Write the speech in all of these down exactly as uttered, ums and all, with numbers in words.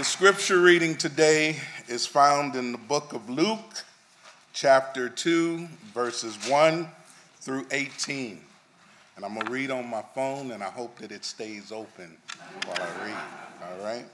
The scripture reading today is found in the book of Luke, chapter two, verses one through eighteen. And I'm going to read on my phone, and I hope that it stays open while I read, all right?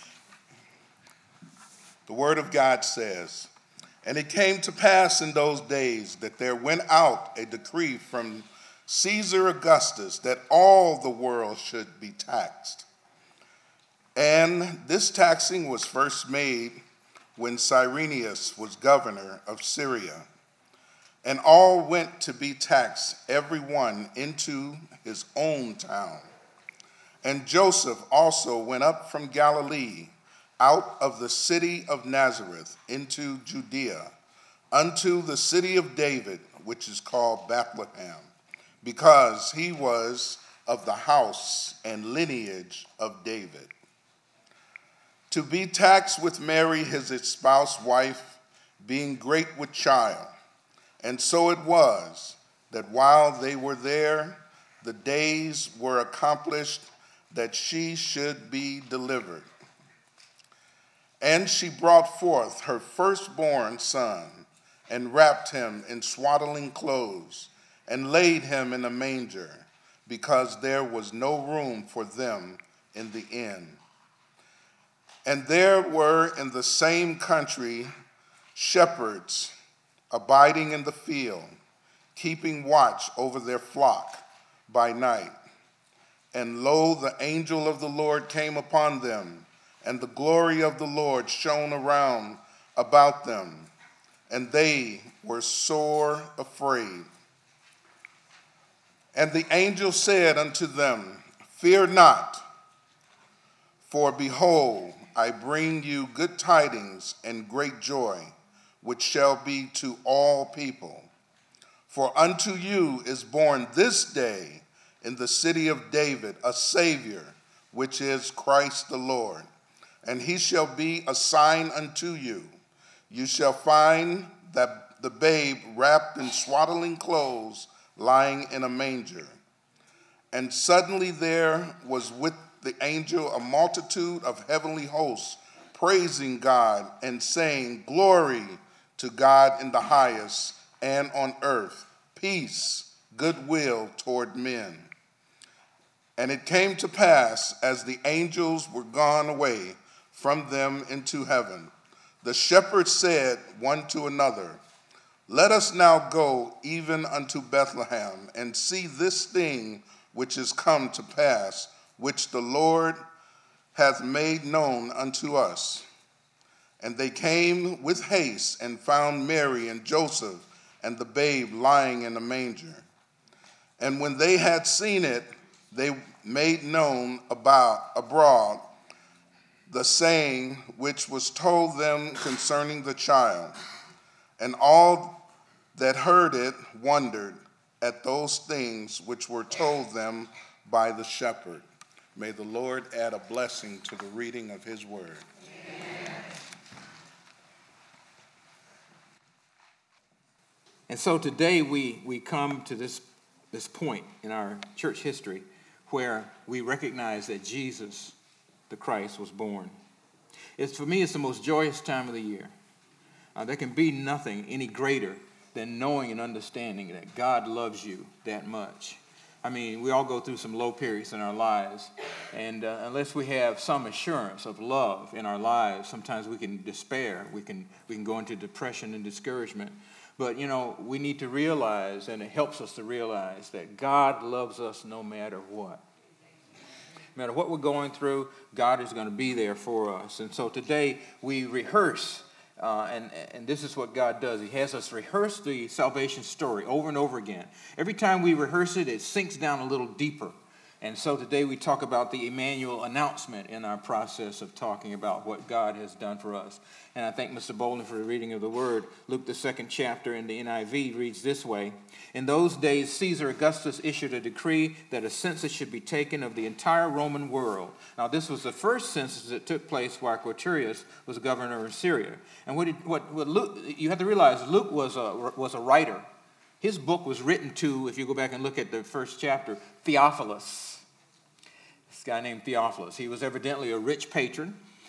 The word of God says, "And it came to pass in those days that there went out a decree from Caesar Augustus that all the world should be taxed. And this taxing was first made when Cyrenius was governor of Syria. And all went to be taxed, every one into his own town. And Joseph also went up from Galilee, out of the city of Nazareth, into Judea, unto the city of David, which is called Bethlehem, because he was of the house and lineage of David, to be taxed with Mary, his espoused wife, being great with child. And so it was that while they were there, the days were accomplished that she should be delivered. And she brought forth her firstborn son, and wrapped him in swaddling clothes, and laid him in a manger, because there was no room for them in the inn. And there were in the same country shepherds abiding in the field, keeping watch over their flock by night. And lo, the angel of the Lord came upon them, and the glory of the Lord shone around about them, and they were sore afraid. And the angel said unto them, Fear not, for behold, I bring you good tidings and great joy, which shall be to all people. For unto you is born this day in the city of David a Savior, which is Christ the Lord. And he shall be a sign unto you. You shall find that the babe wrapped in swaddling clothes, lying in a manger. And suddenly there was with the angel a multitude of heavenly hosts, praising God and saying, Glory to God in the highest, and on earth peace, goodwill toward men. And it came to pass, as the angels were gone away from them into heaven, the shepherds said one to another, Let us now go even unto Bethlehem, and see this thing which is come to pass, which the Lord hath made known unto us. And they came with haste, and found Mary and Joseph and the babe lying in a manger. And when they had seen it, they made known about abroad the saying which was told them concerning the child. And all that heard it wondered at those things which were told them by the shepherd. May the Lord add a blessing to the reading of his word. Amen. And so today we, we come to this, this point in our church history where we recognize that Jesus, the Christ, was born. It's, for me, it's the most joyous time of the year. Uh, there can be nothing any greater than knowing and understanding that God loves you that much. I mean, we all go through some low periods in our lives, and uh, unless we have some assurance of love in our lives, sometimes we can despair. We can we can go into depression and discouragement. But, you know, we need to realize, and it helps us to realize, that God loves us no matter what. No matter what we're going through, God is going to be there for us. And so today we rehearse. Uh, and, and this is what God does. He has us rehearse the salvation story over and over again. Every time we rehearse it, it sinks down a little deeper. And so today we talk about the Emmanuel announcement in our process of talking about what God has done for us. And I thank Mister Bolden for the reading of the word. Luke, the second chapter in the N I V reads this way. In those days, Caesar Augustus issued a decree that a census should be taken of the entire Roman world. Now, this was the first census that took place while Quirinius was governor of Syria. And what, did, what, what Luke, you have to realize, Luke was a, was a writer. His book was written to, if you go back and look at the first chapter, Theophilus. This guy named Theophilus. He was evidently a rich patron.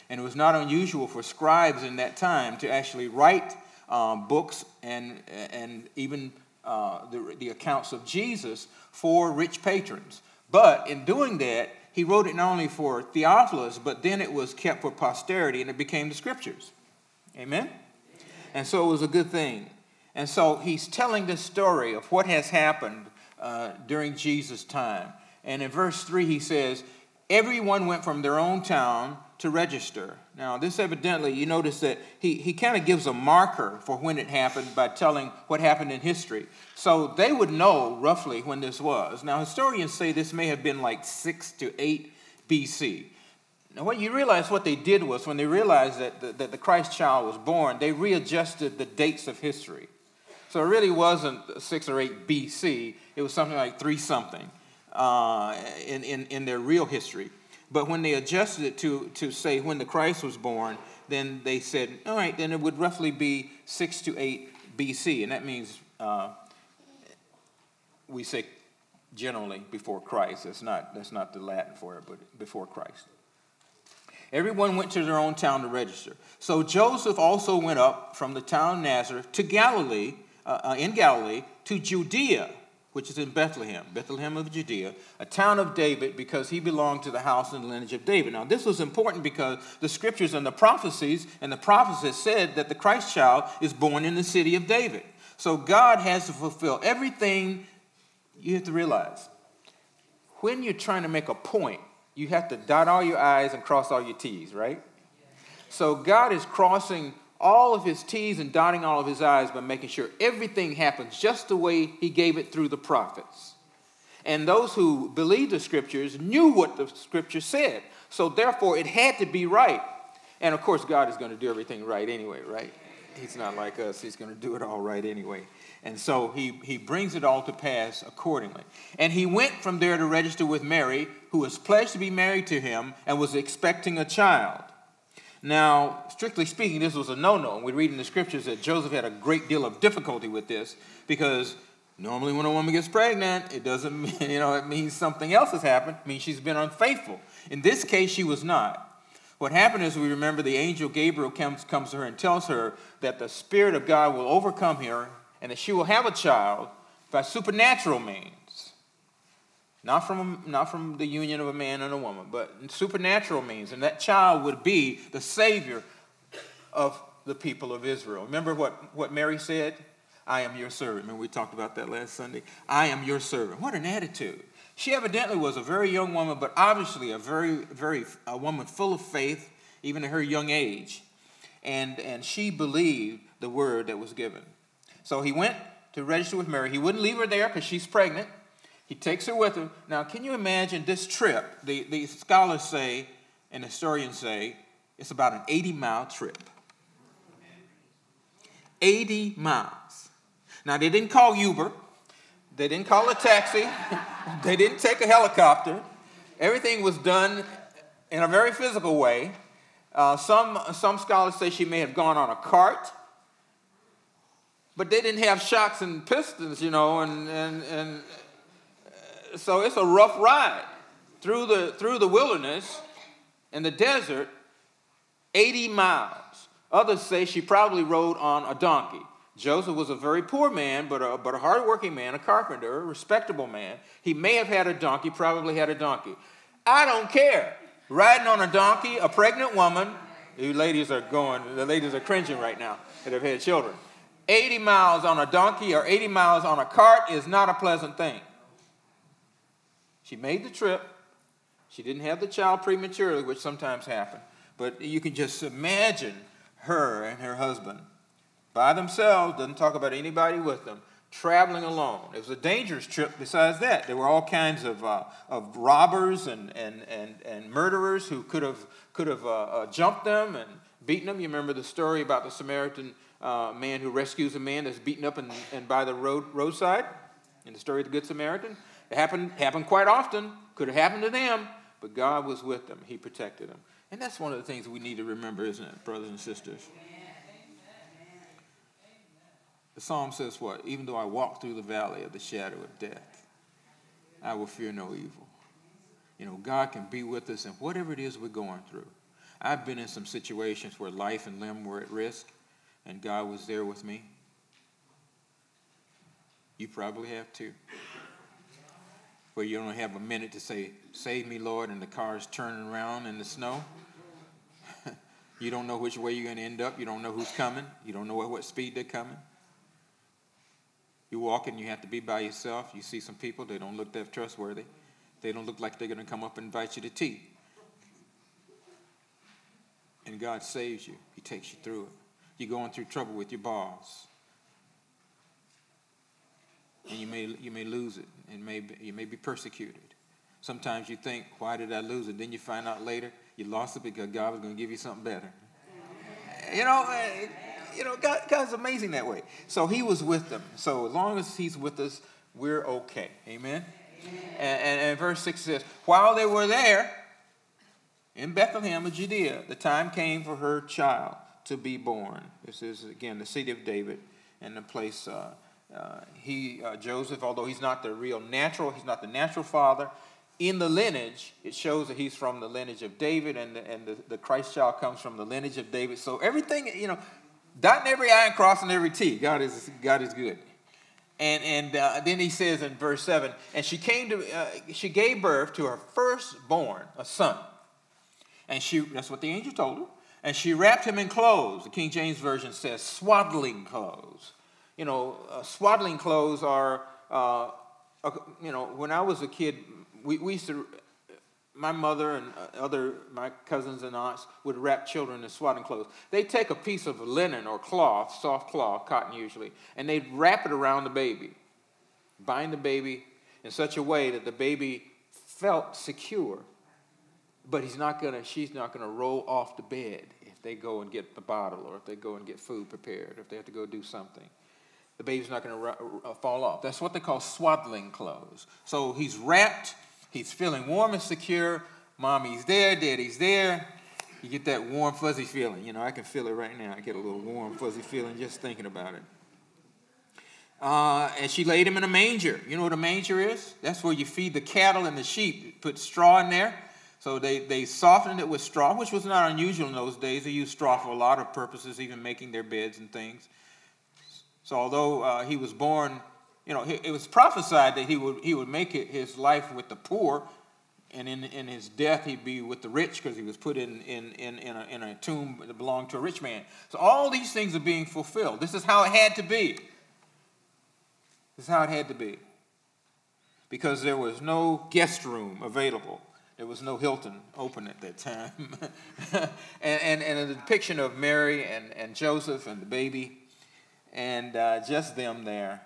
And it was not unusual for scribes in that time to actually write um, books and, and even uh, the, the accounts of Jesus for rich patrons. But in doing that, he wrote it not only for Theophilus, but then it was kept for posterity, and it became the scriptures. Amen? And so it was a good thing. And so he's telling this story of what has happened uh, during Jesus' time. And in verse three, he says, everyone went from their own town to register. Now, this evidently, you notice that he, he kind of gives a marker for when it happened by telling what happened in history. So they would know roughly when this was. Now, historians say this may have been like six to eight B C. Now, what you realize what they did was when they realized that the, that the Christ child was born, they readjusted the dates of history. So it really wasn't six or eight B C. It was something like three something uh, in, in, in their real history. But when they adjusted it to, to say when the Christ was born, then they said, all right, then it would roughly be six to eight B C. And that means uh, we say generally before Christ. That's not, that's not the Latin for it, but before Christ. Everyone went to their own town to register. So Joseph also went up from the town of Nazareth to Galilee, uh, uh, in Galilee, to Judea, which is in Bethlehem, Bethlehem of Judea, a town of David, because he belonged to the house and lineage of David. Now, this was important because the scriptures and the prophecies and the prophecies said that the Christ child is born in the city of David. So God has to fulfill everything. You have to realize, when you're trying to make a point, you have to dot all your I's and cross all your T's, right? So God is crossing all of his T's and dotting all of his I's by making sure everything happens just the way he gave it through the prophets. And those who believed the scriptures knew what the scripture said. So therefore, it had to be right. And of course, God is going to do everything right anyway, right? He's not like us. He's going to do it all right anyway. And so he, he brings it all to pass accordingly. And he went from there to register with Mary, who was pledged to be married to him and was expecting a child. Now, strictly speaking, this was a no-no. And we read in the scriptures that Joseph had a great deal of difficulty with this because normally when a woman gets pregnant, it doesn't mean, you know, it means something else has happened. It means she's been unfaithful. In this case, she was not. What happened is, we remember, the angel Gabriel comes, comes to her and tells her that the Spirit of God will overcome her and that she will have a child by supernatural means. Not from, not from the union of a man and a woman, but supernatural means. And that child would be the Savior of the people of Israel. Remember what, what Mary said? I am your servant. Remember we talked about that last Sunday? I am your servant. What an attitude. She evidently was a very young woman, but obviously a very, very, a woman full of faith, even at her young age. And, and she believed the word that was given. So he went to register with Mary. He wouldn't leave her there because she's pregnant. He takes her with him. Now, can you imagine this trip? The, the scholars say, and historians say, it's about an eighty-mile trip. eighty miles. Now, they didn't call Uber. They didn't call a taxi. They didn't take a helicopter. Everything was done in a very physical way. Uh, some, some scholars say she may have gone on a cart. But they didn't have shocks and pistons, you know, and... and, and So it's a rough ride through the through the wilderness and the desert, eighty miles. Others say she probably rode on a donkey. Joseph was a very poor man, but a, but a hardworking man, a carpenter, a respectable man. He may have had a donkey, probably had a donkey. I don't care. Riding on a donkey, a pregnant woman. You ladies are going, the ladies are cringing right now that have had children. eighty miles on a donkey or eighty miles on a cart is not a pleasant thing. She made the trip. She didn't have the child prematurely, which sometimes happens. But you can just imagine her and her husband by themselves, doesn't talk about anybody with them, traveling alone. It was a dangerous trip besides that. There were all kinds of, uh, of robbers and, and, and, and murderers who could have, could have uh, uh, jumped them and beaten them. You remember the story about the Samaritan uh, man who rescues a man that's beaten up and, and by the road, roadside in the story of the Good Samaritan? It happened, happened quite often. Could have happened to them, but God was with them. He protected them. And that's one of the things we need to remember, isn't it, brothers and sisters? The psalm says what? Even though I walk through the valley of the shadow of death, I will fear no evil. You know, God can be with us in whatever it is we're going through. I've been in some situations where life and limb were at risk, and God was there with me. You probably have too. Where you don't have a minute to say, save me, Lord, and the car's turning around in the snow. You don't know which way you're going to end up. You don't know who's coming. You don't know at what speed they're coming. You walk and you have to be by yourself. You see some people, they don't look that trustworthy. They don't look like they're going to come up and invite you to tea. And God saves you. He takes you through it. You're going through trouble with your boss. And you may you may lose it. And may be, you may be persecuted. Sometimes you think, why did I lose it? Then you find out later you lost it because God was going to give you something better. You know, you know, God, God's amazing that way. So he was with them. So as long as he's with us, we're okay. Amen? Amen. And, and, and verse six says, while they were there in Bethlehem of Judea, the time came for her child to be born. This is, again, the city of David and the place, uh, uh, he, uh, Joseph, although he's not the real natural, he's not the natural father, in the lineage, it shows that he's from the lineage of David, and the, and the, the Christ child comes from the lineage of David. So everything, you know, dotting every I and crossing every T. God is God is good. And and uh, then he says in verse seven, and she came to, uh, she gave birth to her firstborn, a son. And she, that's what the angel told her. And she wrapped him in clothes. The King James Version says swaddling clothes. You know, uh, swaddling clothes are, uh, uh, you know, when I was a kid, we, we used to, my mother and other, my cousins and aunts would wrap children in swaddling clothes. They'd take a piece of linen or cloth, soft cloth, cotton usually, and they'd wrap it around the baby, bind the baby in such a way that the baby felt secure, but he's not gonna, she's not gonna roll off the bed if they go and get the bottle, or if they go and get food prepared, or if they have to go do something. The baby's not gonna uh, fall off. That's what they call swaddling clothes. So he's wrapped. He's feeling warm and secure. Mommy's there, daddy's there. You get that warm, fuzzy feeling. You know, I can feel it right now. I get a little warm, fuzzy feeling just thinking about it. Uh, and she laid him in a manger. You know what a manger is? That's where you feed the cattle and the sheep. You put straw in there. So they, they softened it with straw, which was not unusual in those days. They used straw for a lot of purposes, even making their beds and things. So although uh, he was born, you know, it was prophesied that he would he would make it his life with the poor, and in, in his death he'd be with the rich, because he was put in in in in a, in a tomb that belonged to a rich man. So all these things are being fulfilled. This is how it had to be. This is how it had to be, because there was no guest room available. There was no Hilton open at that time, and, and and a depiction of Mary and and Joseph and the baby, and uh, just them there.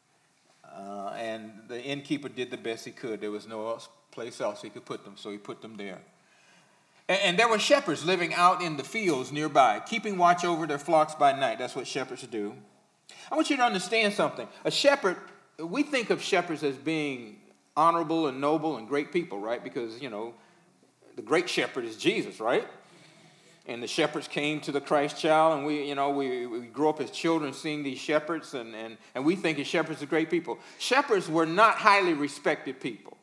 Uh, and the innkeeper did the best he could. There was no else, place else he could put them, so he put them there. And, and there were shepherds living out in the fields nearby, keeping watch over their flocks by night. That's what shepherds do. I want you to understand something. A shepherd, we think of shepherds as being honorable and noble and great people, right? Because, you know, the great shepherd is Jesus, right? And the shepherds came to the Christ child, and we, you know, we, we grew up as children seeing these shepherds, and, and, and we think of shepherds as great people. Shepherds were not highly respected people.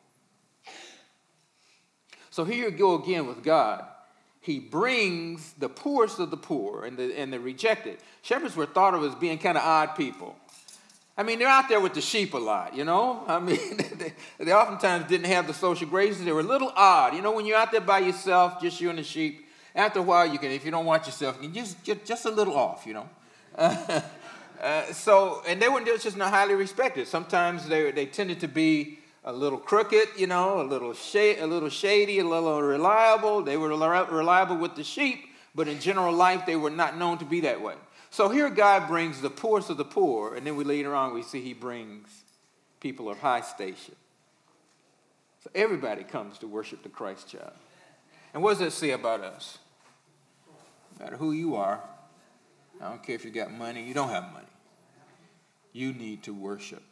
So here you go again with God. He brings the poorest of the poor and the, and the rejected. Shepherds were thought of as being kind of odd people. I mean, they're out there with the sheep a lot, you know? I mean, they, they oftentimes didn't have the social graces. They were a little odd. You know, when you're out there by yourself, just you and the sheep, after a while, you can, if you don't watch yourself, you can just get just a little off, you know. Uh, uh, so, and they were just not highly respected. Sometimes they they tended to be a little crooked, you know, a little shady, a little shady, a little unreliable. They were reliable with the sheep, but in general life, they were not known to be that way. So here, God brings the poorest of the poor, and then we later on we see He brings people of high station. So everybody comes to worship the Christ child. And what does that say about us? No matter who you are, I don't care if you got money, you don't have money. You need to worship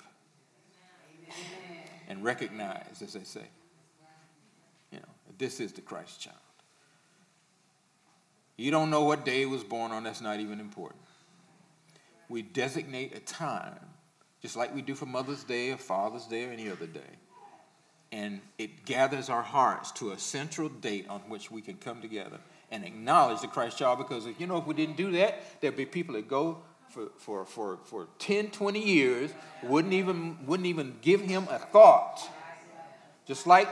and recognize, as they say, you know, that this is the Christ child. You don't know what day he was born on, that's not even important. We designate a time, just like we do for Mother's Day or Father's Day or any other day. And it gathers our hearts to a central date on which we can come together and acknowledge the Christ child, because, you know, if we didn't do that, there'd be people that go for, for, for, for ten, twenty years, wouldn't even, wouldn't even give him a thought. Just like,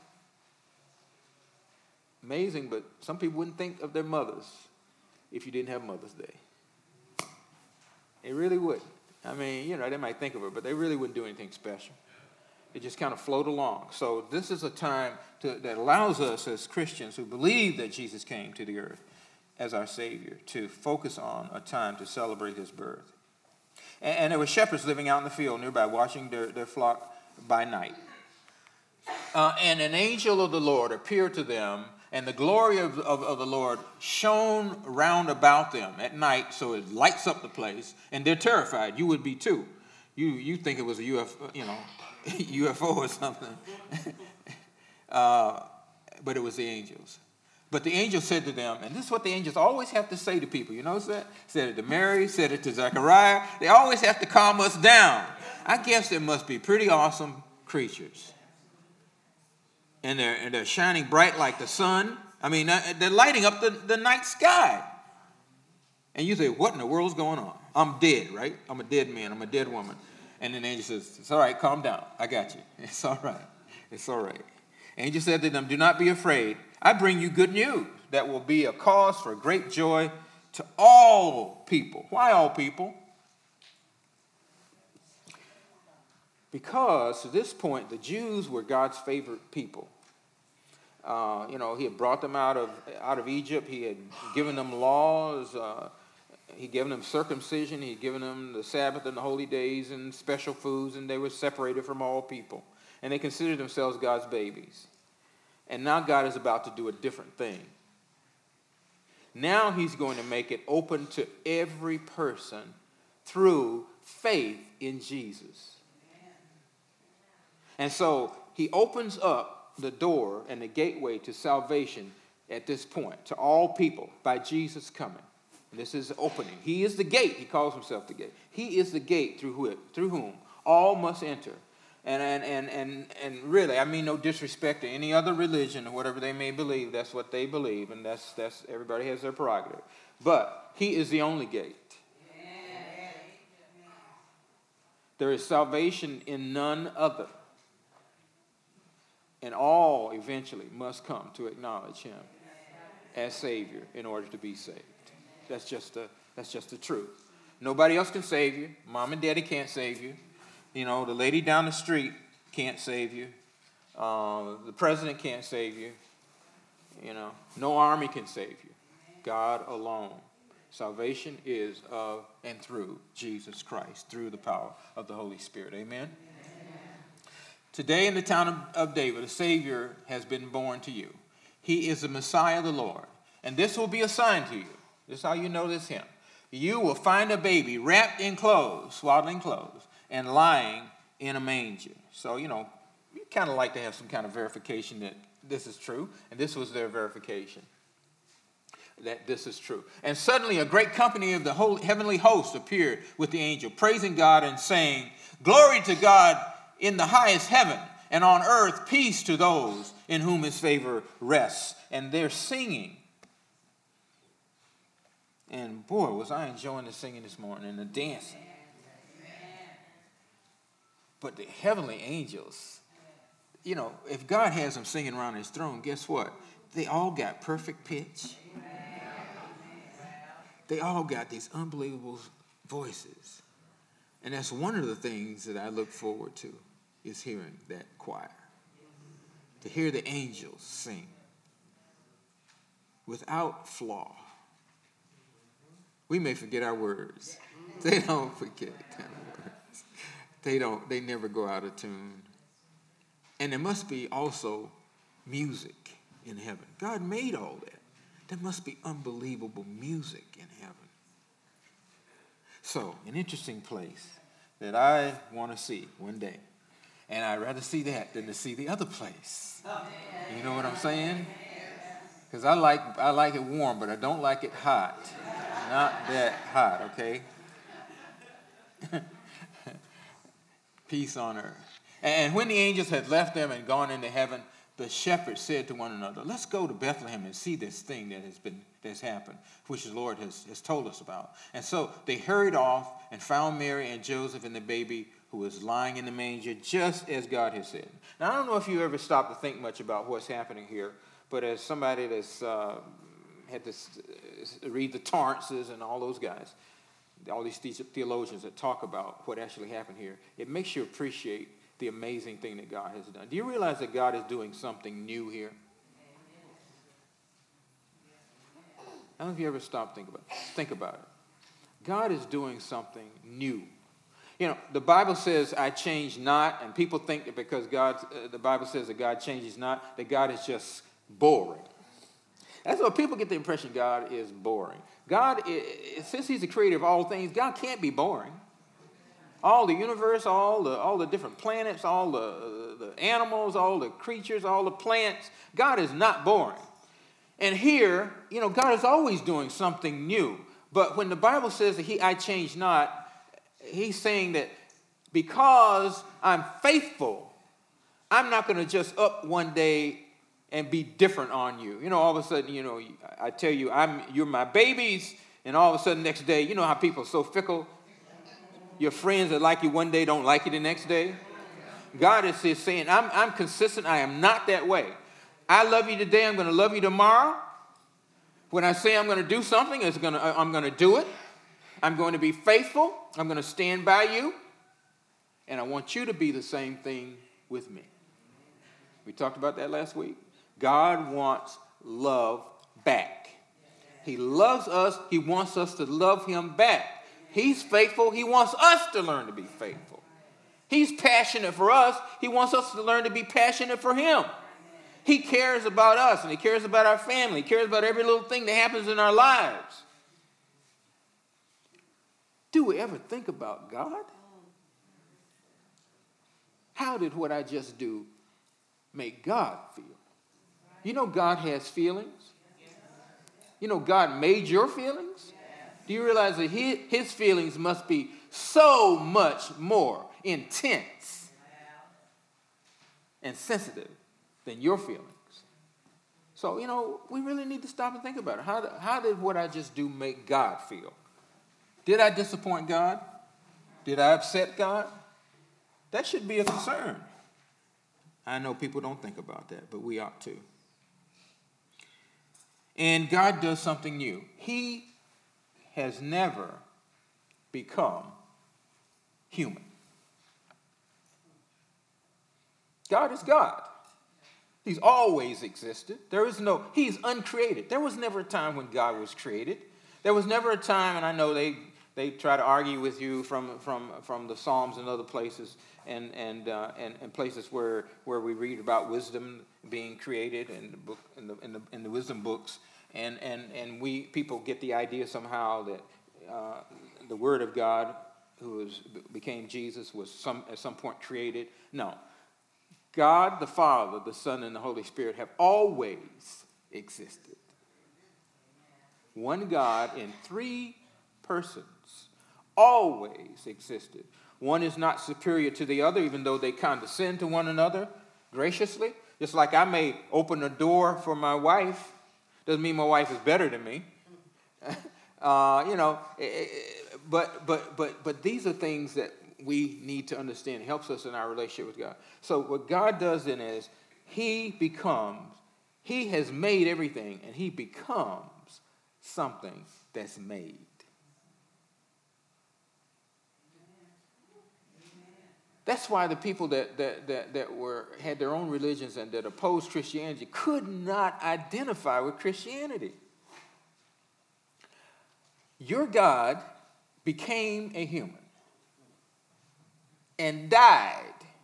amazing, but some people wouldn't think of their mothers if you didn't have Mother's Day. They really wouldn't. I mean, you know, they might think of her, but they really wouldn't do anything special. It just kind of float along. So this is a time to, that allows us as Christians who believe that Jesus came to the earth as our Savior to focus on a time to celebrate his birth. And, and there were shepherds living out in the field nearby, watching their, their flock by night. Uh, and an angel of the Lord appeared to them, and the glory of, of, of the Lord shone round about them at night, so it lights up the place, and they're terrified. You would be too. You you think it was a U F O, you know, U F O or something. uh, but it was the angels. But the angel said to them, and this is what the angels always have to say to people. You notice that? Said it to Mary, said it to Zechariah. They always have to calm us down. I guess they must be pretty awesome creatures. And they're, and they're shining bright like the sun. I mean, they're lighting up the, the night sky. And you say, what in the world's going on? I'm dead, right? I'm a dead man. I'm a dead woman. And then the angel says, it's all right, calm down. I got you. It's all right. It's all right. Angel said to them, do not be afraid. I bring you good news that will be a cause for great joy to all people. Why all people? Because to this point, the Jews were God's favorite people. Uh, you know, he had brought them out of out of Egypt. He had given them laws. Uh, he given them circumcision. He had given them the Sabbath and the holy days and special foods, and they were separated from all people. And they considered themselves God's babies. And now God is about to do a different thing. Now he's going to make it open to every person through faith in Jesus. And so he opens up the door and the gateway to salvation at this point, to all people, by Jesus coming. And this is opening. He is the gate. He calls himself the gate. He is the gate through whom, through whom all must enter. And, and, and, and, and really, I mean no disrespect to any other religion or whatever they may believe. That's what they believe, and that's, that's everybody has their prerogative. But he is the only gate. There is salvation in none other. And all eventually must come to acknowledge him as Savior in order to be saved. That's just the, that's just the truth. Nobody else can save you. Mom and daddy can't save you. You know, the lady down the street can't save you. Uh, the president can't save you. You know, no army can save you. God alone. Salvation is of and through Jesus Christ, through the power of the Holy Spirit. Amen? Today in the town of, of David, a Savior has been born to you. He is the Messiah, the Lord. And this will be a sign to you. This is how you know this him. You will find a baby wrapped in clothes, swaddling clothes, and lying in a manger. So, you know, you kind of like to have some kind of verification that this is true. And this was their verification, that this is true. And suddenly a great company of the whole heavenly host appeared with the angel, praising God and saying, glory to God in the highest heaven, and on earth peace to those in whom his favor rests. And they're singing. And boy, was I enjoying the singing this morning and the dancing. But the heavenly angels, you know, if God has them singing around his throne, guess what? They all got perfect pitch. They all got these unbelievable voices. And that's one of the things that I look forward to, is hearing that choir. To hear the angels sing without flaw. We may forget our words. They don't forget our words. They don't, they never go out of tune. And there must be also music in heaven. God made all that. There must be unbelievable music in heaven. So, an interesting place that I want to see one day. And I'd rather see that than to see the other place. You know what I'm saying? Because I like I like it warm, but I don't like it hot. Not that hot, okay? Peace on earth. And when the angels had left them and gone into heaven, the shepherds said to one another, let's go to Bethlehem and see this thing that has been that's happened, which the Lord has, has told us about. And so they hurried off and found Mary and Joseph and the baby who was lying in the manger, just as God had said. Now, I don't know if you ever stopped to think much about what's happening here, but as somebody that's uh, had to uh, read the Torrances and all those guys, all these theologians that talk about what actually happened here, it makes you appreciate the amazing thing that God has done. Do you realize that God is doing something new here? I don't know if you ever stop think about it. Think about it. God is doing something new. You know, the Bible says, I change not, and people think that because God, uh, the Bible says that God changes not, that God is just boring. That's what people get the impression God is boring. God, is, since he's the creator of all things, God can't be boring. All the universe, all the all the different planets, all the, uh, the animals, all the creatures, all the plants, God is not boring. And here, you know, God is always doing something new. But when the Bible says that he, I change not, he's saying that because I'm faithful, I'm not going to just up one day and be different on you. You know, all of a sudden, you know, I tell you, I'm you're my babies, and all of a sudden next day, you know how people are so fickle. Your friends that like you one day don't like you the next day. God is just saying, I'm, I'm consistent. I am not that way. I love you today. I'm going to love you tomorrow. When I say I'm going to do something, it's going to, I'm going to do it. I'm going to be faithful. I'm going to stand by you. And I want you to be the same thing with me. We talked about that last week. God wants love back. He loves us. He wants us to love him back. He's faithful. He wants us to learn to be faithful. He's passionate for us. He wants us to learn to be passionate for him. He cares about us, and he cares about our family. He cares about every little thing that happens in our lives. Do we ever think about God? How did what I just do make God feel? You know God has feelings. You know God made your feelings. Do you realize that his, his feelings must be so much more intense and sensitive than your feelings? So, you know, we really need to stop and think about it. How, how did what I just do make God feel? Did I disappoint God? Did I upset God? That should be a concern. I know people don't think about that, but we ought to. And God does something new. He has never become human. God is God. He's always existed. There is no, he's uncreated. There was never a time when God was created. There was never a time, and I know they, they try to argue with you from, from, from the Psalms and other places, and and, uh, and and places where, where we read about wisdom being created in the book in the in the, in the wisdom books, and and and we people get the idea somehow that uh, the Word of God, who was, became Jesus, was some at some point created. No. God the Father, the Son, and the Holy Spirit have always existed. One God in three persons always existed. One is not superior to the other, even though they condescend to one another graciously. Just like I may open a door for my wife, doesn't mean my wife is better than me. uh, you know, but but but but these are things that we need to understand. It helps us in our relationship with God. So what God does then is he becomes, he has made everything, and he becomes something that's made. That's why the people that, that, that, that were had their own religions and that opposed Christianity could not identify with Christianity. Your God became a human and died.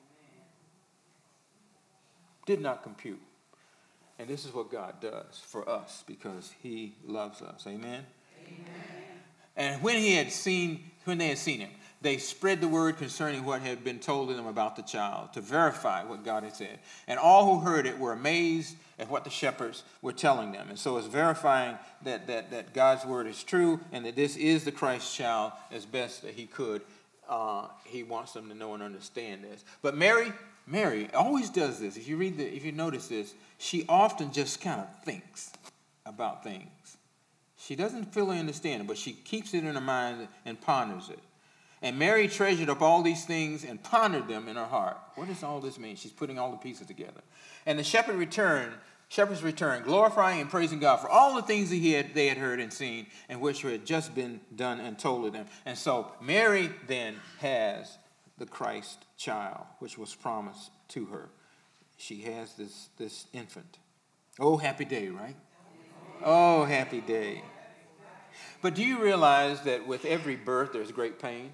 Did not compute. And this is what God does for us because he loves us. Amen? Amen. And when he had seen, when they had seen him, they spread the word concerning what had been told them about the child to verify what God had said. And all who heard it were amazed at what the shepherds were telling them. And so it's verifying that, that, that God's word is true and that this is the Christ child as best that he could uh, he wants them to know and understand this. But Mary, Mary always does this. If you read the, if you notice this, she often just kind of thinks about things. She doesn't fully understand it, but she keeps it in her mind and ponders it. And Mary treasured up all these things and pondered them in her heart. What does all this mean? She's putting all the pieces together. And the shepherd returned, shepherds returned, glorifying and praising God for all the things that he had, they had heard and seen, and which had just been done and told to them. And so Mary then has the Christ child, which was promised to her. She has this, this infant. Oh, happy day, right? Oh, happy day. But do you realize that with every birth there's great pain?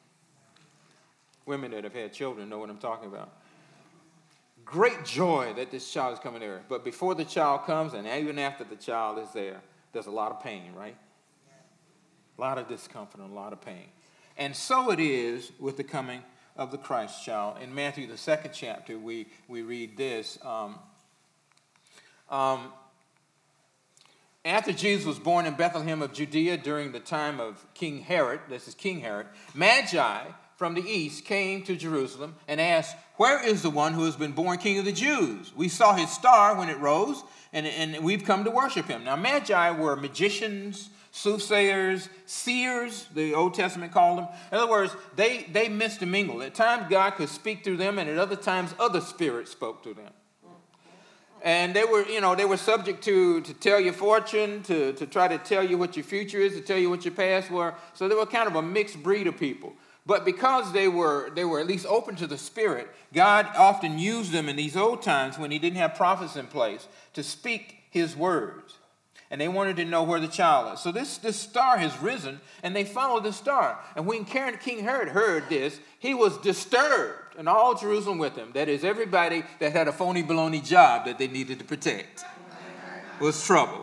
Women that have had children know what I'm talking about. Great joy that this child is coming there. But before the child comes, and even after the child is there, there's a lot of pain, right? A lot of discomfort and a lot of pain. And so it is with the coming of the Christ child. In Matthew, the second chapter, we, we read this. Um, um, After Jesus was born in Bethlehem of Judea during the time of King Herod, this is King Herod, Magi from the east came to Jerusalem and asked, "Where is the one who has been born King of the Jews? We saw his star when it rose, and, and we've come to worship him." Now, Magi were magicians, soothsayers, seers, the Old Testament called them. In other words, they, they mixed and mingled. At times, God could speak through them, and at other times, other spirits spoke to them. And they were, you know, they were subject to, to tell your fortune, to, to try to tell you what your future is, to tell you what your past were. So they were kind of a mixed breed of people. But because they were they were at least open to the Spirit, God often used them in these old times when he didn't have prophets in place to speak his words. And they wanted to know where the child is. So this, this star has risen, and they followed the star. And when King Herod heard this, he was disturbed, and all Jerusalem with him. That is, everybody that had a phony baloney job that they needed to protect was troubled.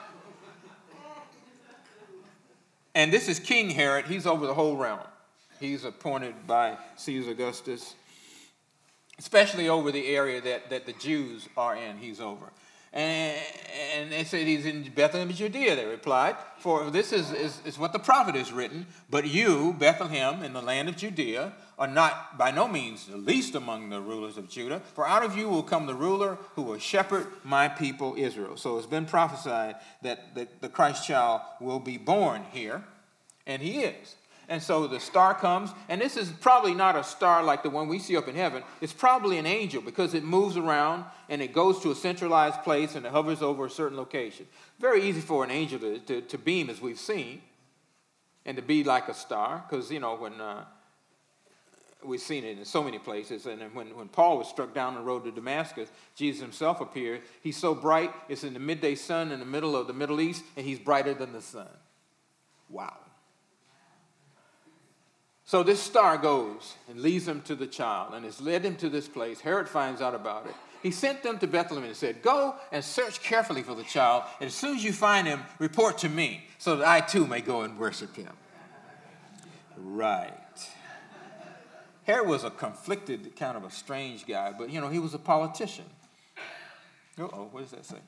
And this is King Herod. He's over the whole realm. He's appointed by Caesar Augustus, especially over the area that, that the Jews are in, he's over. And, and they said he's in Bethlehem of Judea, they replied. For this is, is, is what the prophet has written. But you, Bethlehem, in the land of Judea, are not by no means the least among the rulers of Judah. For out of you will come the ruler who will shepherd my people Israel. So it's been prophesied that the, the Christ child will be born here. And he is. And so the star comes, and this is probably not a star like the one we see up in heaven. It's probably an angel because it moves around and it goes to a centralized place and it hovers over a certain location. Very easy for an angel to, to, to beam, as we've seen, and to be like a star because, you know, when uh, we've seen it in so many places. And when, when Paul was struck down the road to Damascus, Jesus himself appeared. He's so bright, it's in the midday sun in the middle of the Middle East, and he's brighter than the sun. Wow. So this star goes and leads them to the child and has led them to this place. Herod finds out about it. He sent them to Bethlehem and said, "Go and search carefully for the child, and as soon as you find him, report to me so that I too may go and worship him." Right. Herod was a conflicted, kind of a strange guy, but, you know, he was a politician. Uh-oh, what does that say?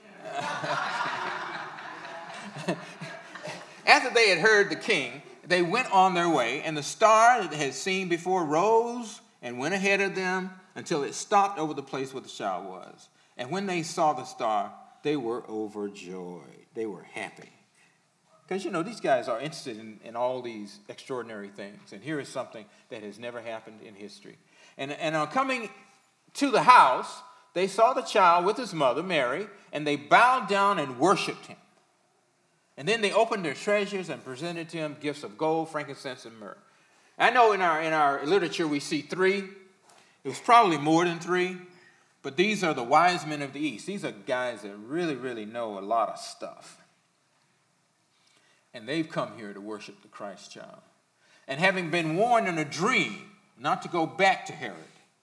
After they had heard the king, they went on their way, and the star that they had seen before rose and went ahead of them until it stopped over the place where the child was. And when they saw the star, they were overjoyed. They were happy. Because, you know, these guys are interested in, in all these extraordinary things. And here is something that has never happened in history. And, and on coming to the house, they saw the child with his mother, Mary, and they bowed down and worshiped him. And then they opened their treasures and presented to him gifts of gold, frankincense, and myrrh. I know in our in our literature we see three. It was probably more than three, but these are the wise men of the East. These are guys that really, really know a lot of stuff. And they've come here to worship the Christ child. And having been warned in a dream not to go back to Herod,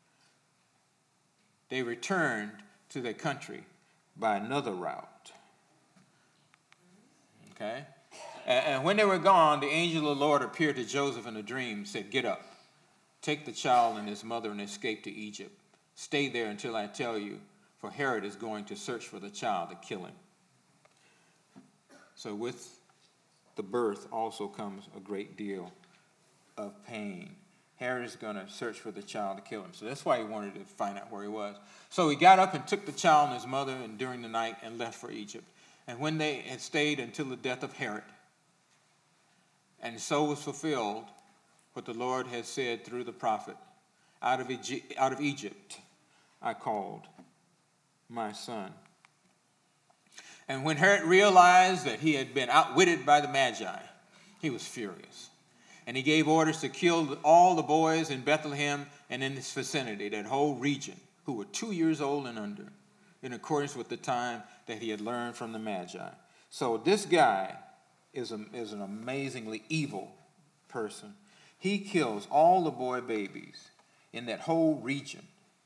they returned to their country by another route. Okay? And when they were gone, the angel of the Lord appeared to Joseph in a dream and said, "Get up, take the child and his mother and escape to Egypt. Stay there until I tell you, for Herod is going to search for the child to kill him." So with the birth also comes a great deal of pain. Herod is going to search for the child to kill him. So that's why he wanted to find out where he was. So he got up and took the child and his mother and during the night and left for Egypt. And when they had stayed until the death of Herod, and so was fulfilled what the Lord had said through the prophet, out of Egypt, out of Egypt I called my son. And when Herod realized that he had been outwitted by the Magi, he was furious. And he gave orders to kill all the boys in Bethlehem and in its vicinity, that whole region, who were two years old and under, in accordance with the time that he had learned from the Magi. So this guy is, a, is an amazingly evil person. He kills all the boy babies in that whole region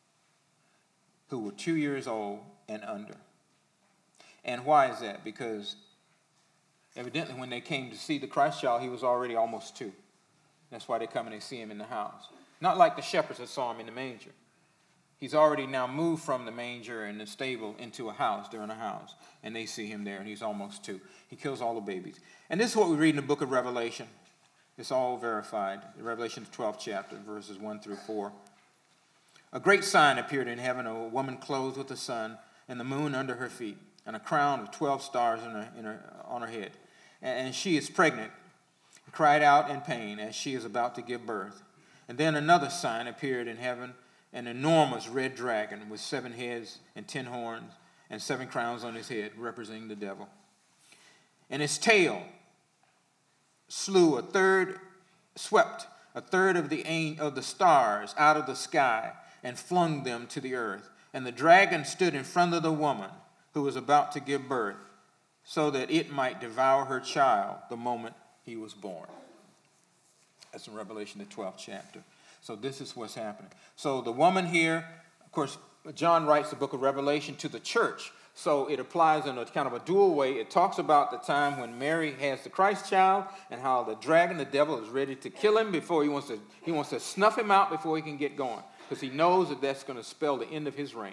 who were two years old and under. And why is that? Because evidently when they came to see the Christ child, he was already almost two. That's why they come and they see him in the house. Not like the shepherds that saw him in the manger. He's already now moved from the manger and the stable into a house. They're in a house. And they see him there, and he's almost two. He kills all the babies. And this is what we read in the book of Revelation. It's all verified. Revelation twelfth chapter, verses one through four. A great sign appeared in heaven, a woman clothed with the sun and the moon under her feet, and a crown of twelve stars in her, in her, on her head. And she is pregnant, and cried out in pain as she is about to give birth. And then another sign appeared in heaven, an enormous red dragon with seven heads and ten horns and seven crowns on his head, representing the devil. And his tail slew a third, swept a third of the of the stars out of the sky and flung them to the earth. And the dragon stood in front of the woman who was about to give birth, so that it might devour her child the moment he was born. That's in Revelation, the twelfth chapter. So this is what's happening. So the woman here, of course, John writes the book of Revelation to the church. So it applies in a kind of a dual way. It talks about the time when Mary has the Christ child and how the dragon, the devil, is ready to kill him before he wants to, he wants to snuff him out before he can get going, because he knows that that's going to spell the end of his reign.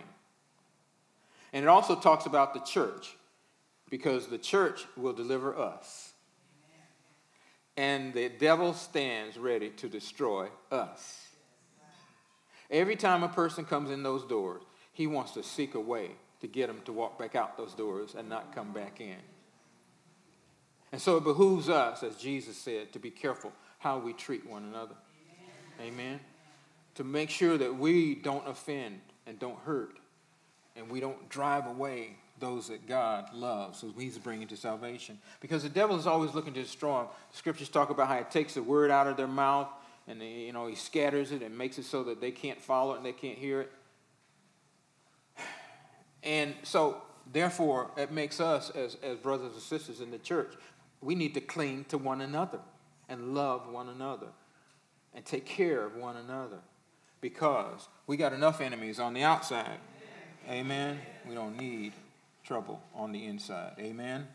And it also talks about the church, because the church will deliver us. And the devil stands ready to destroy us. Every time a person comes in those doors, he wants to seek a way to get them to walk back out those doors and not come back in. And so it behooves us, as Jesus said, to be careful how we treat one another. Amen. Amen. To make sure that we don't offend and don't hurt, and we don't drive away those that God loves, so he's bringing to salvation. Because the devil is always looking to destroy them. The scriptures talk about how he takes the word out of their mouth, and they, you know, he scatters it and makes it so that they can't follow it and they can't hear it. And so, therefore, it makes us, as, as brothers and sisters in the church, we need to cling to one another and love one another and take care of one another, because we got enough enemies on the outside. Amen. We don't need trouble on the inside. Amen.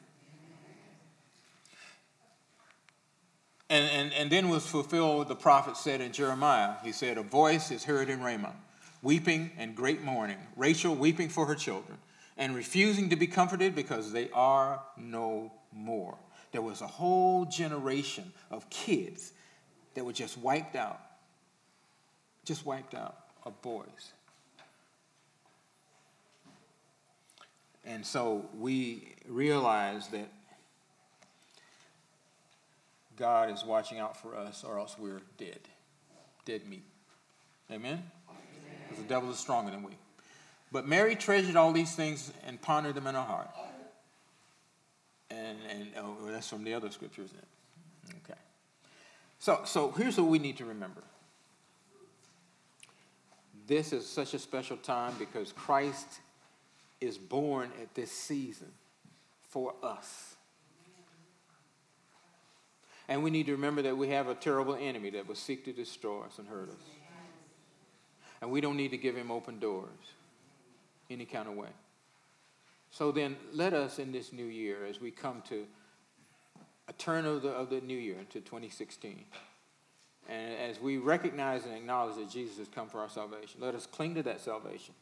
And, and, and then was fulfilled what the prophet said in Jeremiah. He said, a voice is heard in Ramah, weeping and great mourning, Rachel weeping for her children, and refusing to be comforted because they are no more. There was a whole generation of kids that were just wiped out, just wiped out of boys. And so we realize that God is watching out for us, or else we're dead, dead meat. Amen? Because the devil is stronger than we. But Mary treasured all these things and pondered them in her heart. And, and oh, that's from the other scriptures. Okay. So, so here's what we need to remember. This is such a special time because Christ is born at this season for us. And we need to remember that we have a terrible enemy that will seek to destroy us and hurt us. And we don't need to give him open doors any kind of way. So then let us in this new year, as we come to a turn of the, of the new year into twenty sixteen, and as we recognize and acknowledge that Jesus has come for our salvation, let us cling to that salvation.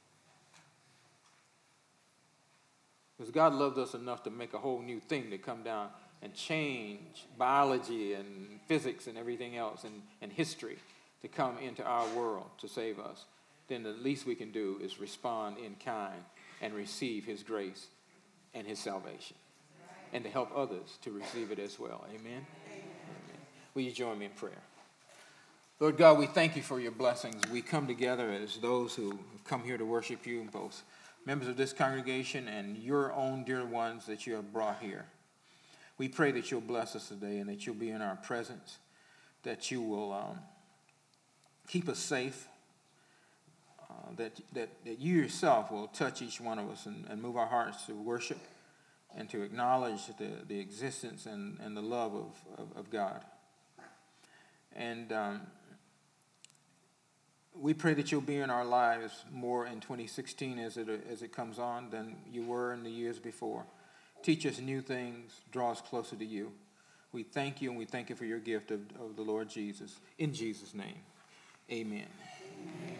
Because God loved us enough to make a whole new thing to come down and change biology and physics and everything else and, and history to come into our world to save us, then the least we can do is respond in kind and receive his grace and his salvation, and to help others to receive it as well. Amen? Amen. Will you join me in prayer? Lord God, we thank you for your blessings. We come together as those who have come here to worship you, both members of this congregation and your own dear ones that you have brought here. We pray that you'll bless us today and that you'll be in our presence, that you will um, keep us safe, uh, that, that, that you yourself will touch each one of us and, and move our hearts to worship and to acknowledge the, the existence and, and the love of, of, of God. And um, we pray that you'll be in our lives more in twenty sixteen as it, as it comes on than you were in the years before. Teach us new things, draw us closer to you. We thank you, and we thank you for your gift of, of the Lord Jesus. In Jesus' name, amen.